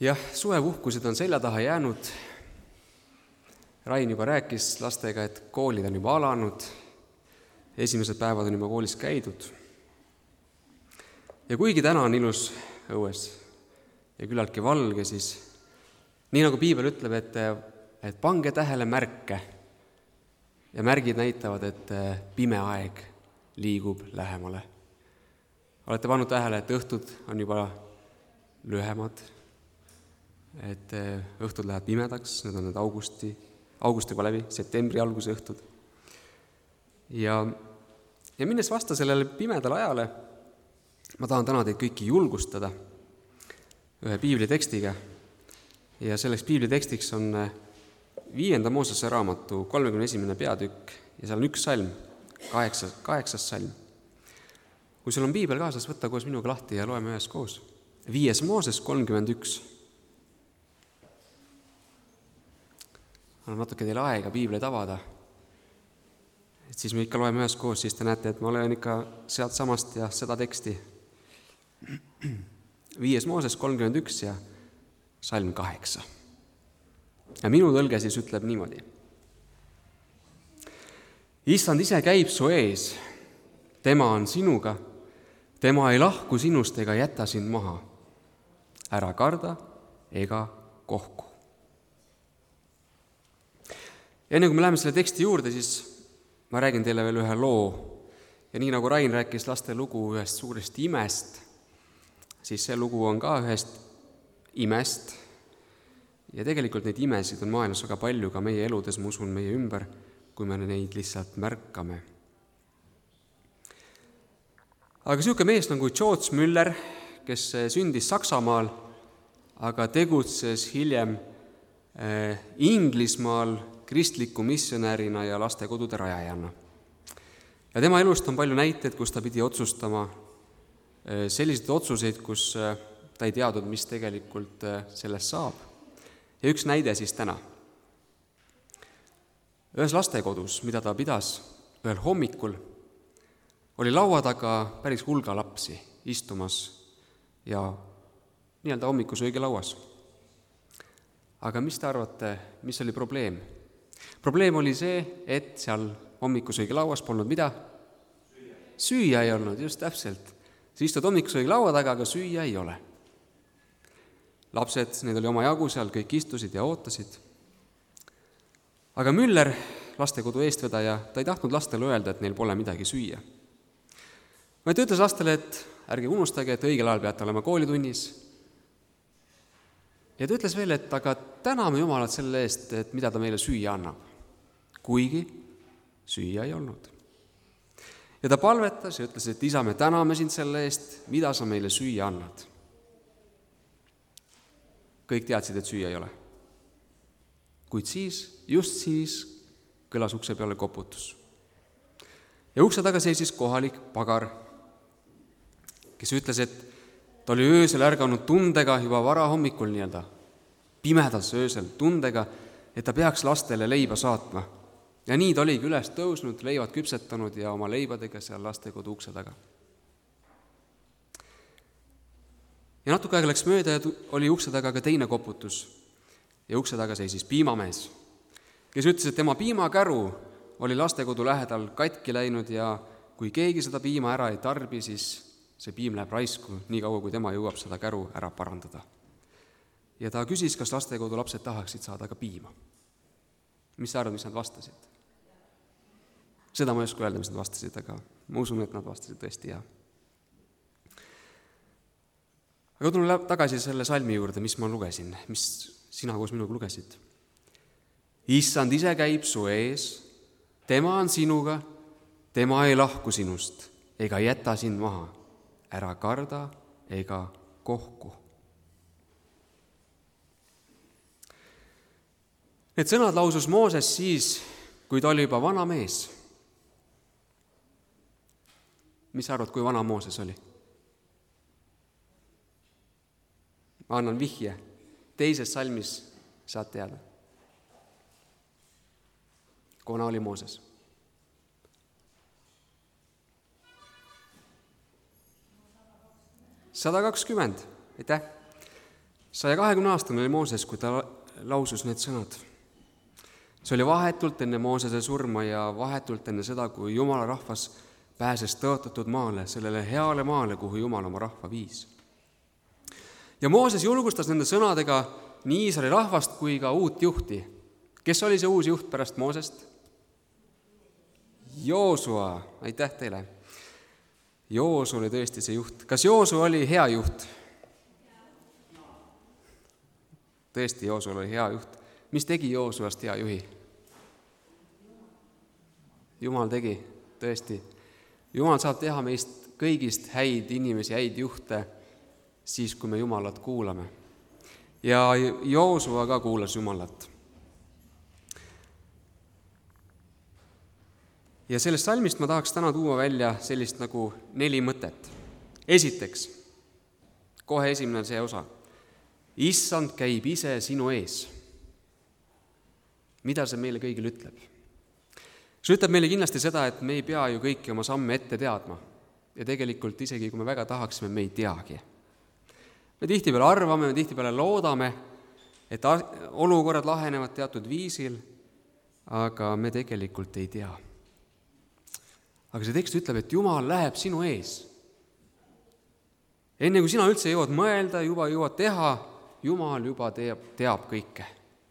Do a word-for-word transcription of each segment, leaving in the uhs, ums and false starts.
Jah, suvepuhkused on selja taha jäänud. Rain juba rääkis lastega, et koolid on juba alanud, esimesed päevad on juba koolis käidud. Ja kuigi täna on ilus õues ja küllaltki valge, siis nii nagu piibel ütleb, et, et pange tähele märke ja märgid näitavad, et pime aeg liigub lähemale. Olete pannud tähele, et õhtud on juba lühemad, et õhtud lähevad pimedaks, need on need augusti, august juba läbi, septembri alguse õhtud. Ja, ja minnes vasta sellele pimedale ajale, ma tahan täna teid kõiki julgustada ühe piiblitekstiga. Ja selleks piiblitekstiks on viienda Moosese raamatu kolmekümne esimene peatükk ja seal on üks salm, kaheksas, kaheksas salm. Kui sul on piibel kaasas, võtta koos minuga lahti ja loeme ühes koos. Viies Mooses kolmkümmend üks. Annan natuke teile aega piibleid avada. Et siis me ikka loeme ühes koos, siis te näete, et ma olen ikka sealt samast ja seda teksti. Viies Mooses kolmkümmend üks ja salm kaheksa. Ja minu tõlge siis ütleb niimoodi. Issand ise käib su ees, tema on sinuga, tema ei lahku sinust ega jäta sind maha. Ära karda ega kohku. Enne kui me läheme selle teksti juurde, siis ma räägin teile veel ühe loo. Ja nii nagu Rain rääkis laste lugu ühest suurest imest, siis see lugu on ka ühest imest. Ja tegelikult neid imesid on maailmas väga palju ka meie eludes, ma usun, meie ümber, kui me neid lihtsalt märkame. Aga niisugune mees nagu George Müller, kes sündis Saksamaal, aga tegutses hiljem Inglismaal kristliku missionäärina ja lastekodude rajajana. Ja tema elust on palju näiteid, kus ta pidi otsustama selliseid otsuseid, kus ta ei teadnud, mis tegelikult sellest saab. Ja üks näide siis täna. Ühes lastekodus, mida ta pidas ühel hommikul, oli laua taga päris hulga lapsi istumas ja nii-öelda hommikusöögilauas. Aga mis te arvate, mis oli probleem? Probleem oli see, et seal hommikusöögilauas polnud mida? Süüa. Süüa ei olnud, just täpselt. Sa istud hommikusöögilaua taga, aga süüa ei ole. Lapsed, need oli oma jagu seal, kõik istusid ja ootasid. Aga Müller, lastekodu eestvedaja, ta ei tahtnud lastele öelda, et neil pole midagi süüa. Ma ütles lastele, et ärge unustage, et õigel ajal peate olema koolitunnis. Ja ta ütles veel, et aga täname Jumalat selle eest, et mida ta meile süüa annab. Kuigi süüa ei olnud. Ja ta palvetas ja ütles, et isa, me täname sind selle eest, mida sa meile süüa annad. Kõik teadsid, et süüa ei ole. Kuid siis, just siis, kõlas ukse peale koputus. Ja ukse taga seisis kohalik pagar, kes ütles, et ta oli öösel ärganud tundega juba vara hommikul nii-öelda, pimedas öösel tundega, et ta peaks lastele leiba saatma. Ja nii ta oligi üles tõusnud, leivad küpsetanud ja oma leibadega seal lastekodu ukse taga. Ja natuke aega läks mööda ja oli ukse taga ka teine koputus. Ja ukse taga seisis piimamees, kes ütles, et tema piimakäru oli lastekodu lähedal katki läinud ja kui keegi seda piima ära ei tarbi, siis see piim läheb raisku, nii kaua, kui tema jõuab seda käru ära parandada. Ja ta küsis, kas lastekodu lapsed tahaksid saada ka piima. Mis sa arvad, mis nad vastasid? Seda ma ei oska öelda, mis nad vastasid, aga ma usun, et nad vastasid tõesti hea. Aga tuleme tagasi selle salmi juurde, mis ma lugesin, mis sina koos minuga lugesid. Issand ise käib su ees, tema on sinuga, tema ei lahku sinust ega jäta sind maha. Ära karda ega kohku. Need sõnad lausus Mooses siis, kui ta oli juba vana mees. Mis sa arvad, kui vana Mooses oli? Ma annan vihje. Teises salmis saad teada. Kuna oli Mooses? sada kakskümmend, aitäh. saja kahekümne aastane oli Mooses, kui ta lausus need sõnad. See oli vahetult enne Moosese surma ja vahetult enne seda, kui Jumala rahvas pääses tõotatud maale, sellele heale maale, kuhu Jumal oma rahva viis. Ja Mooses julgustas nende sõnadega nii Iisraeli rahvast kui ka uut juhti. Kes oli see uus juht pärast Moosest? Joosua, aitäh teile. Joosu oli tõesti see juht. Kas Joosu oli hea juht? Tõesti, Joosu oli hea juht. Mis tegi Joosuast hea juhi? Jumal tegi, tõesti. Jumal saab teha meist kõigist häid inimesi, häid juhte, siis kui me Jumalat kuulame. Ja Joosua ka kuulas Jumalat. Ja sellest salmist ma tahaks täna tuua välja sellist nagu neli mõtet. Esiteks, kohe esimene see osa. Issand käib ise sinu ees. Mida see meile kõigile ütleb? See ütleb meile kindlasti seda, et me ei pea ju kõiki oma samme ette teadma. Ja tegelikult isegi, kui me väga tahaksime, me ei teagi. Me tihtipeale arvame, me tihtipeale loodame, et olukorrad lahenevad teatud viisil, aga me tegelikult ei tea. Aga see tekst ütleb, et Jumal läheb sinu ees. Enne kui sina üldse jõuad mõelda, juba jõuad teha, Jumal juba teab, teab kõike.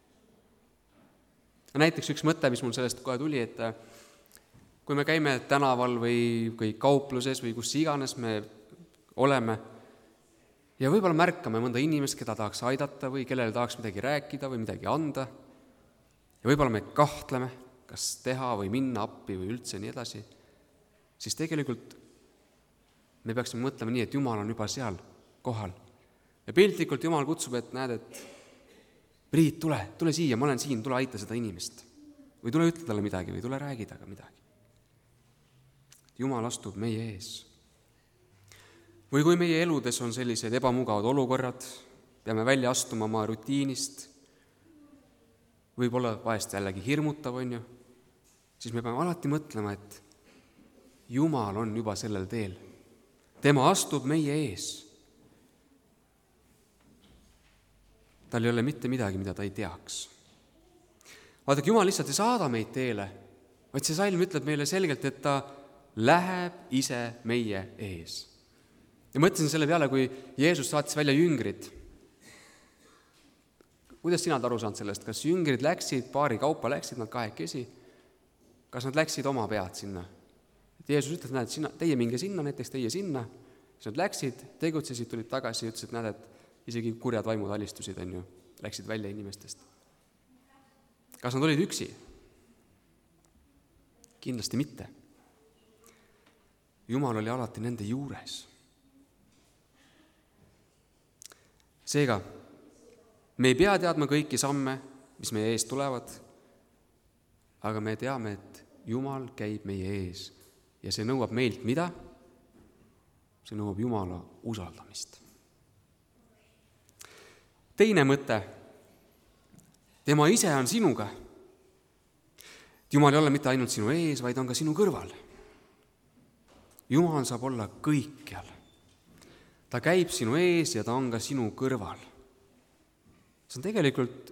Näiteks üks mõte, mis mul sellest kohe tuli, et kui me käime tänaval või, või kaupluses või kus iganes me oleme ja võib-olla märkame mõnda inimest, keda tahaks aidata või kellele tahaks midagi rääkida või midagi anda ja võib-olla me kahtleme, kas teha või minna appi või üldse nii edasi, siis tegelikult me peaksime mõtlema nii, et Jumal on juba seal kohal. Ja piltlikult Jumal kutsub, et näed, et Priit, tule, tule siia, ma olen siin, tule aita seda inimest. Või tule ütle talle midagi või tule räägi taga midagi. Jumal astub meie ees. Või kui meie eludes on sellised ebamugavad olukorrad, peame välja astuma oma rutiinist, võib-olla vahest jällegi hirmutav, on ju, siis me peame alati mõtlema, et Jumal on juba sellel teel. Tema astub meie ees. Tal ei ole mitte midagi, mida ta ei teaks. Vaadake, Jumal lihtsalt ei saada meid teele, vaid see salm ütleb meile selgelt, et ta läheb ise meie ees. Ja mõtlesin selle peale, kui Jeesus saatis välja jüngrid. Kuidas sina aru saanud sellest? Kas jüngrid läksid, paari kaupa läksid nad kahekesi? Kas nad läksid oma pead sinna? Et Jeesus ütles, näed, sina, teie minge sinna, näiteks teie sinna. Siis nad läksid, tegutsesid, tulid tagasi ja ütlesid, näed, et isegi kurjad vaimud alistusid, on ju, läksid välja inimestest. Kas nad olid üksi? Kindlasti mitte. Jumal oli alati nende juures. Seega, me ei pea teadma kõiki samme, mis meie ees tulevad, aga me teame, et Jumal käib meie ees ja see nõuab meilt mida? See nõuab Jumala usaldamist. Teine mõte, tema ise on sinuga. Jumal ei ole mitte ainult sinu ees, vaid on ka sinu kõrval. Jumal saab olla kõikjal. Ta käib sinu ees ja ta on ka sinu kõrval. See on tegelikult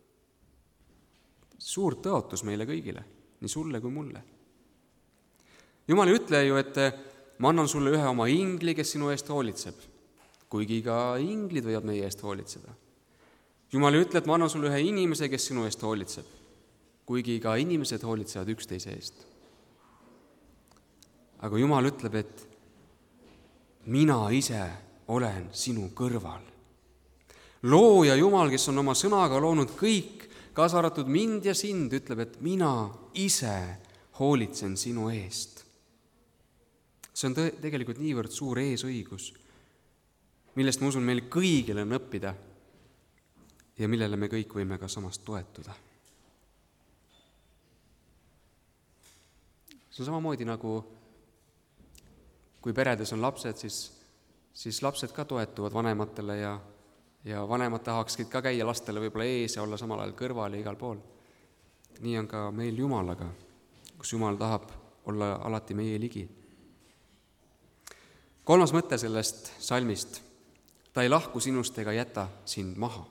suur tõotus meile kõigile, nii sulle kui mulle. Jumal ei ütle ju, et ma annan sulle ühe oma ingli, kes sinu eest hoolitseb, kuigi ka inglid võivad meie eest hoolitseda. Jumal ei ütle, et ma annan sulle ühe inimese, kes sinu eest hoolitseb, kuigi ka inimesed hoolitsevad üksteise eest. Aga Jumal ütleb, et mina ise olen sinu kõrval. Looja Jumal, kes on oma sõnaga loonud kõik, kaasa arvatud mind ja sind, ütleb, et mina ise hoolitsen sinu eest. See on tõ- tegelikult niivõrd suur eesõigus, millest ma usun meil kõigile on õppida ja millele me kõik võime ka samast toetuda. See on samamoodi nagu, kui peredes on lapsed, siis, siis lapsed ka toetuvad vanematele ja, ja vanemad tahaksid ka käia lastele võib-olla ees ja olla samal ajal kõrval ja igal pool. Nii on ka meil Jumalaga, kus Jumal tahab olla alati meie ligi. Kolmas mõte sellest salmist. ta ei lahku sinust ega jäta sind maha.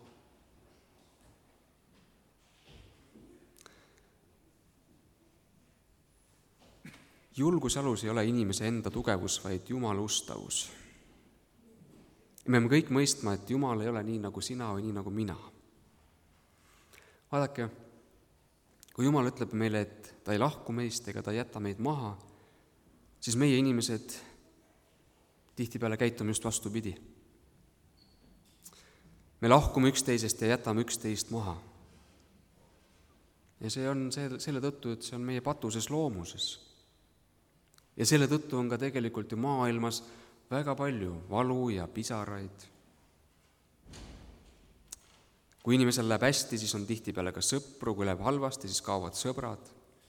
Julguse alus ei ole inimese enda tugevus, vaid Jumala ustavus. Me peame kõik mõistma, et Jumal ei ole nii nagu sina või nii nagu mina. Vaadake, kui Jumal ütleb meile, et ta ei lahku meist ega ta ei jäta meid maha, siis meie inimesed tihtipeale käitume just vastupidi. Me lahkume üksteisest ja jätame üksteist maha. Ja see on see, selle tõttu, et see on meie patuses loomuses. Ja selle tõttu on ka tegelikult ju maailmas väga palju valu ja pisaraid. Kui inimesel läheb hästi, siis on tihtipeale ka sõpru, kui läheb halvasti, siis kaovad sõbrad.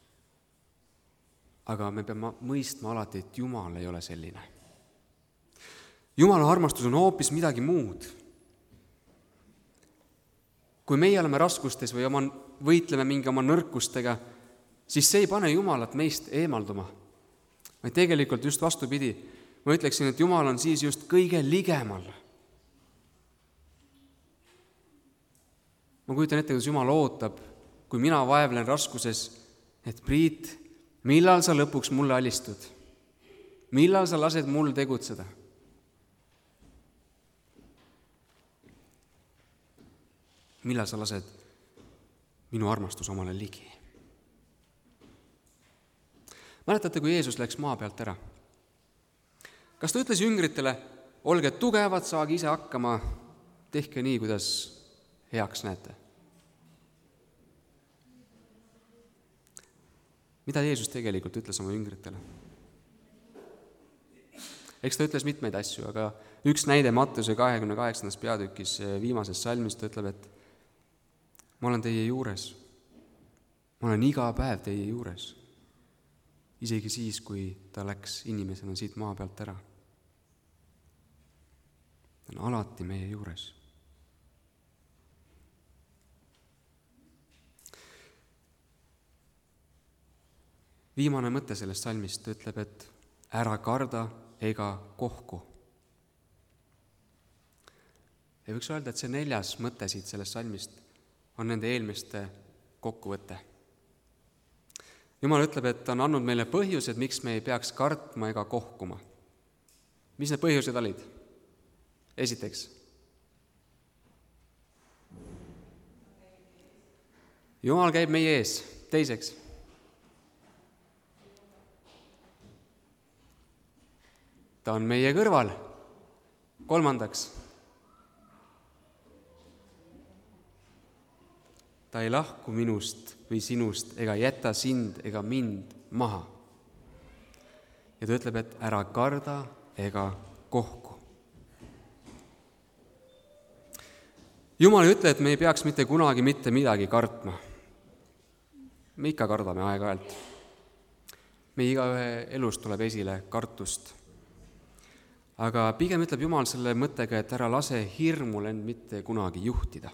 Aga me peame mõistma alati, et Jumal ei ole selline. Jumala armastus on hoopis midagi muud. Kui meie oleme raskustes või oma, võitleme mingi oma nõrkustega, siis see ei pane Jumalat meist eemalduma. Vaid tegelikult just vastupidi. Ma ütleksin, et Jumal on siis just kõige ligemal. Ma kujutan ette, kuidas Jumal ootab, kui mina vaevlen raskuses, et Priit, millal sa lõpuks mulle alistud? Millal sa lased mul tegutseda? Millal sa lased minu armastus omale ligi? Mäletate, kui Jeesus läks maa pealt ära? Kas ta ütles jüngritele, olge tugevad, saage ise hakkama, tehke nii, kuidas heaks näete? Mida Jeesus tegelikult ütles oma jüngritele? Eks ta ütles mitmeid asju, aga üks näide Mattuse kahekümne kaheksandas peatükis viimases salmis ta ütleb, et ma olen teie juures. Ma olen iga päev teie juures. Isegi siis, kui ta läks inimesena siit maa pealt ära. Ta on alati meie juures. Viimane mõte sellest salmist ütleb, et ära karda ega kohku. Ja võiks öelda, et see neljas mõte siit sellest salmist on nende eelmiste kokkuvõte. Jumal ütleb, et ta on andnud meile põhjused, miks me ei peaks kartma ega kohkuma. Mis need põhjused olid? Esiteks, Jumal käib meie ees. Teiseks, ta on meie kõrval. Kolmandaks, ta ei lahku minust või sinust ega jäta sind ega mind maha. Ja ta ütleb, et ära karda ega kohku. Jumal ei ütle, et me ei peaks mitte kunagi mitte midagi kartma. Me ikka kardame aeg-ajalt. Meie igaühe elus tuleb esile kartust. Aga pigem ütleb Jumal selle mõttega, et ära lase hirmul end mitte kunagi juhtida.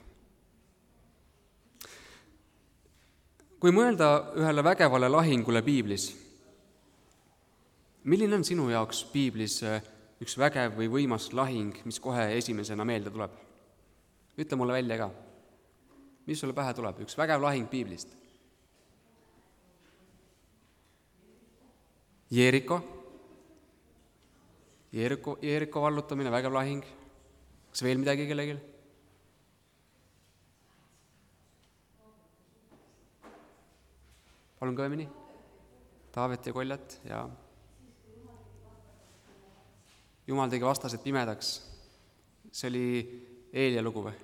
Kui mõelda ühele vägevale lahingule piiblis, milline on sinu jaoks piiblis üks vägev või võimas lahing, mis kohe esimesena meelde tuleb? Ütle mulle välja ka. Mis sulle pähe tuleb? Üks vägev lahing piiblist. Jeeriko. Jeeriko, Jeeriko vallutamine, vägev lahing. Kas veel midagi kellegil? Palun kõvemini. Taavet ja Koljat, ja Jumal tegi vastased pimedaks. See oli Eelia lugu või?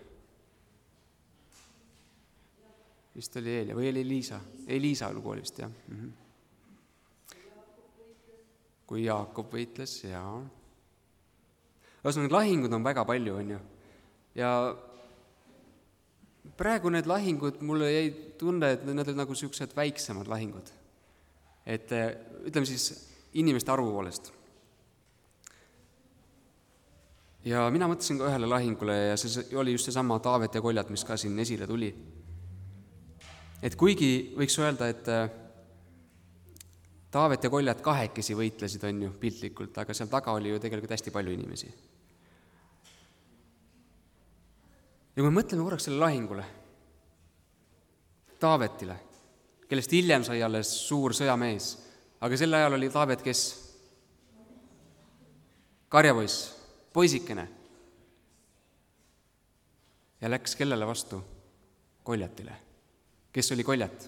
Vist oli Eelia või oli Liisa? Liisa lugu oli vist, jah. Mm-hmm. Kui Jaakob võitles, jaa. Ühesõnaga, need lahingud on väga palju, on ju. Ja praegu need lahingud mulle jäi tunne, et need on nagu sellised väiksemad lahingud. Et ütleme siis inimeste arvu poolest. Ja mina mõtlesin ka ühele lahingule ja see oli just seesama Taavet ja Koljat, mis ka siin esile tuli. Et kuigi võiks öelda, et Taavet ja Koljat kahekesi võitlesid, on ju, piltlikult, aga seal taga oli ju tegelikult hästi palju inimesi. ja kui me mõtleme korraks selle lahingule, Taavetile, kellest hiljem sai alles suur sõjamees, aga sel ajal oli Taavet kes? Karjapoiss, poisikene. Ja läks kellele vastu? Koljatile. Kes oli Koljat?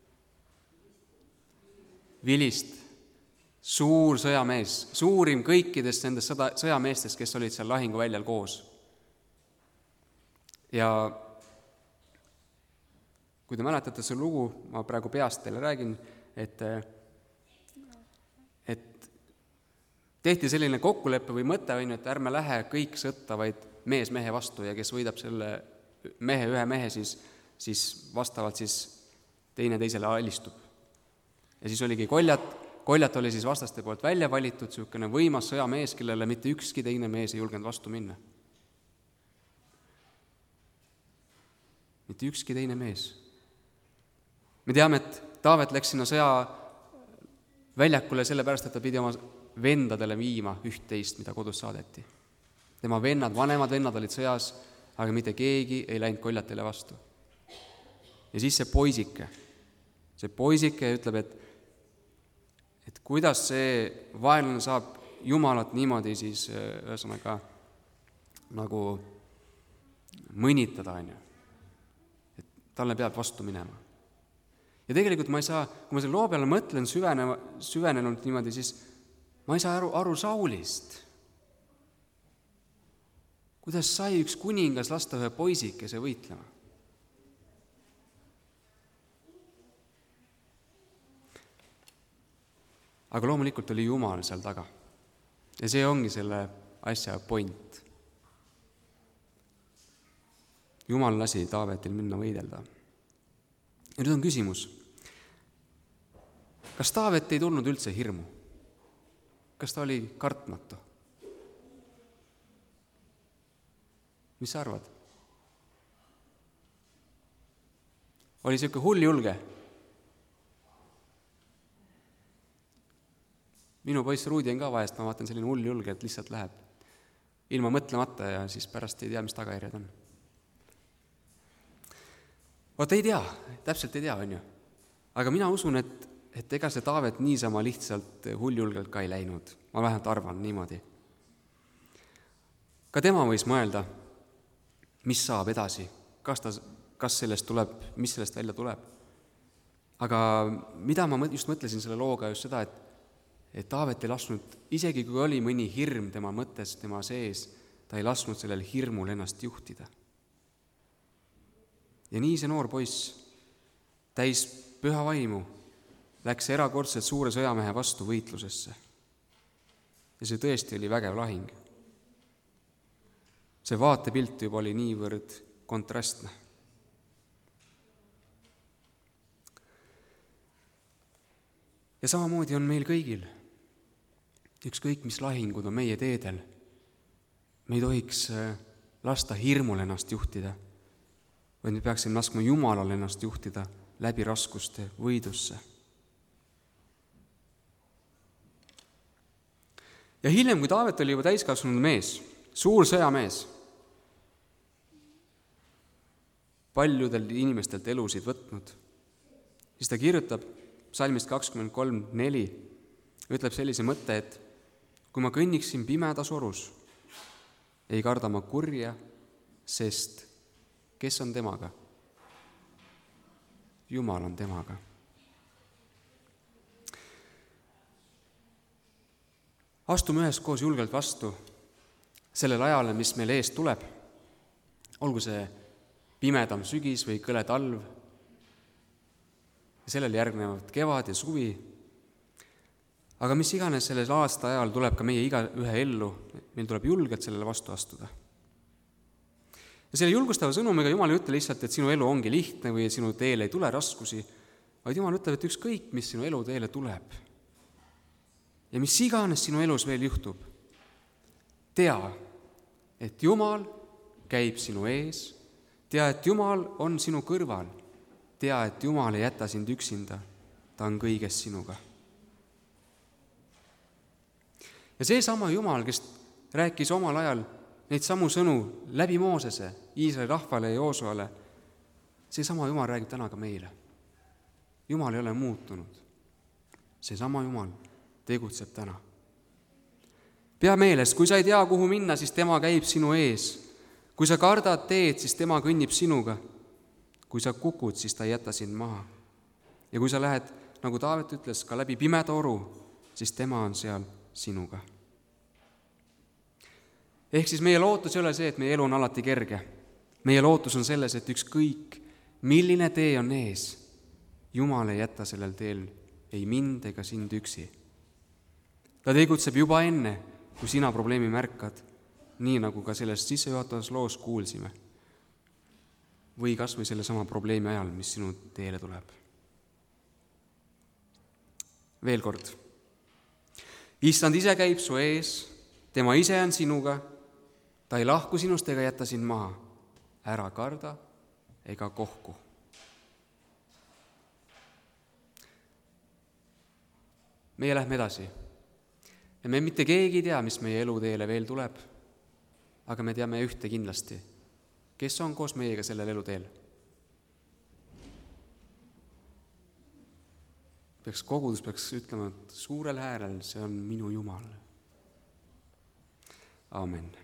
Vilist, suur sõjamees, suurim kõikidest nendest sõda, sõjameestest, kes olid seal lahinguväljal koos. Ja kui te mäletate see lugu, ma praegu peast teile räägin, et, et tehti selline kokkulepe või mõte, et ärme lähe kõik sõtta, vaid mees mehe vastu ja kes võidab selle mehe, ühe mehe, siis, siis vastavalt siis teine teisele alistub. Ja siis oligi Koljat, Koljat oli siis vastaste poolt välja valitud, niisugune võimas sõjamees, kellele mitte ükski teine mees ei julgenud vastu minna. Mitte ükski teine mees. Me teame, et Taavet läks sinna sõja väljakule sellepärast, et ta pidi oma vendadele viima üht-teist, mida kodus saadeti. Tema vennad, vanemad vennad olid sõjas, aga mitte keegi ei läinud Koljatile vastu. Ja siis see poisike, see poisike ütleb, et, et kuidas see vaenlane saab Jumalat niimoodi siis ühesõnaga nagu mõnitada, on ju. Et talle peab vastu minema. Ja tegelikult ma ei saa, kui ma selle loo peale mõtlen süvene, süvenenult niimoodi, siis ma ei saa aru, aru Saulist. Kuidas sai üks kuningas lasta ühe poisikese võitlema? Aga loomulikult oli Jumal seal taga. Ja see ongi selle asja point. Jumal lasi Taavetil minna võidelda. Ja nüüd on küsimus, kas Taavet ei tulnud üldse hirmu? Kas ta oli kartmatu? Mis sa arvad? Oli siuke hull julge? Minu poiss Ruudi on ka vahest, ma vaatan selline hull julge, et lihtsalt läheb ilma mõtlemata ja siis pärast ei tea, mis tagajärjed on. Vaat ei tea, täpselt ei tea, on ju. Aga mina usun, et, et ega see Taavet niisama lihtsalt hulljulgelt ka ei läinud. Ma vähemalt arvan niimoodi. Ka tema võis mõelda, mis saab edasi, kas, ta, kas sellest tuleb, mis sellest välja tuleb. Aga mida ma just mõtlesin selle looga just seda, et, et Taavet ei lasknud, isegi kui oli mõni hirm tema mõttes, tema sees, ta ei lasknud sellel hirmul ennast juhtida. Ja nii see noor poiss, täis püha vaimu, läks erakordselt suure sõjamehe vastu võitlusesse. Ja see tõesti oli vägev lahing. See vaatepilt juba oli niivõrd kontrastne. Ja samamoodi on meil kõigil, ükskõik mis lahingud on meie teedel, me ei tohiks lasta hirmul ennast juhtida, vaid me peaksime laskma Jumalal ennast juhtida läbi raskuste võidusse. Ja hiljem, kui Taavet oli juba täiskasvanud mees, suur sõjamees, paljudel inimestelt elusid võtnud, siis ta kirjutab psalmist kakskümmend kolm neli, ütleb sellise mõtte, et kui ma kõnniksin pimedas orus, ei karda ma kurja, sest kes on temaga? Jumal on temaga. Astume üheskoos julgelt vastu sellele ajale, mis meil ees tuleb, olgu see pimedam sügis või kõle talv, ja sellele järgnevad kevad ja suvi, aga mis iganes selles aasta ajal tuleb ka meie iga ühe ellu, meil tuleb julgelt sellele vastu astuda. Ja selle julgustava sõnumiga Jumal ei ütle lihtsalt, et sinu elu ongi lihtne või sinu teele ei tule raskusi, vaid Jumal ütleb, et ükskõik, mis sinu elu teele tuleb ja mis iganes sinu elus veel juhtub, tea, et Jumal käib sinu ees, tea, et Jumal on sinu kõrval, tea, et Jumal ei jäta sind üksinda, ta on kõiges sinuga. Ja see sama Jumal, kes rääkis omal ajal neid samu sõnu läbi Moosese, Iisraeli rahvale ja Joosuale, seesama Jumal räägib täna ka meile. Jumal ei ole muutunud. Seesama Jumal tegutseb täna. Pea meeles, kui sa ei tea, kuhu minna, siis tema käib sinu ees. Kui sa kardad teed, siis tema kõnnib sinuga. Kui sa kukud, siis ta ei jäta sind maha. Ja kui sa lähed, nagu Taavet ütles, ka läbi pimeda oru, siis tema on seal sinuga. Ehk siis meie lootus ei ole see, et meie elu on alati kerge. Meie lootus on selles, et ükskõik, milline tee on ees, Jumal ei jäta sellel teel ei mind ega sind üksi. Ta tegutseb juba enne, kui sina probleemi märkad, nii nagu ka sellest sissejuhatavas loos kuulsime. Või kas või selle sama probleemi ajal, mis sinu teele tuleb. Veel kord. Issand ise käib su ees, tema ise on sinuga, ta ei lahku sinust ega jätta sind maha. Ära karda ega kohku. Meie lähme edasi. Ja me mitte keegi ei tea, mis meie eluteele veel tuleb, aga me teame ühte kindlasti. Kes on koos meiega sellel eluteel? Peaks kogudus peaks ütlema suurel häälel, see on minu Jumal. Aamen.